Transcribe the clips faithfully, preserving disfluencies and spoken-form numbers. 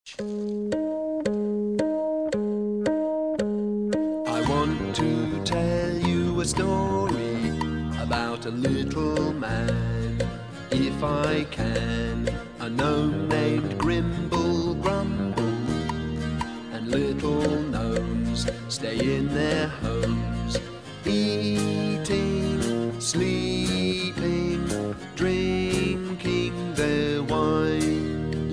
I want to tell you a story about a little man, if I can. A gnome named Grimble Grumble, and little gnomes stay in their homes, eating, sleeping, drinking their wine.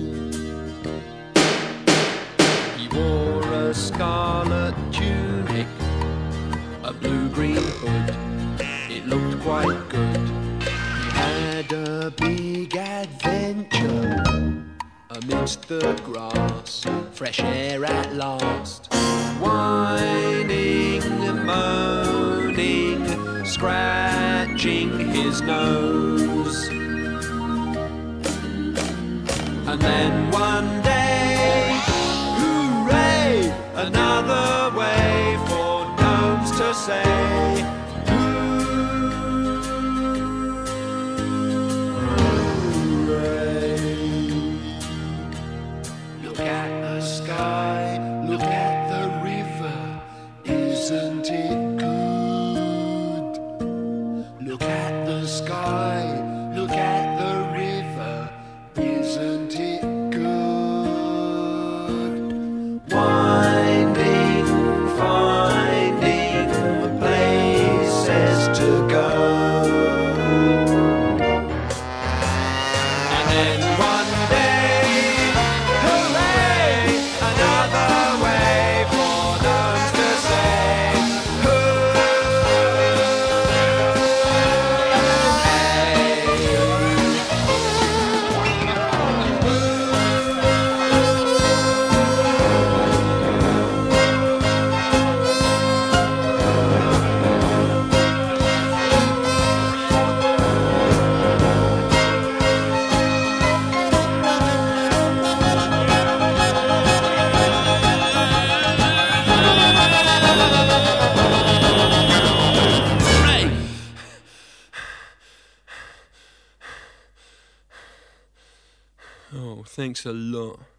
He wore a scarlet tunic, a blue-green hood, it looked quite good. He had a big adventure amidst the grass, fresh air at last. Whining, moaning, scratching his nose. And then one day, hooray, another way for gnomes to say hooray. Look at the sky, look at the river, isn't it good? Look at the sky, look at the river, isn't it good? Winding, finding places to go. And then one day, hooray, another way for gnomes to say Oh, thanks a lot.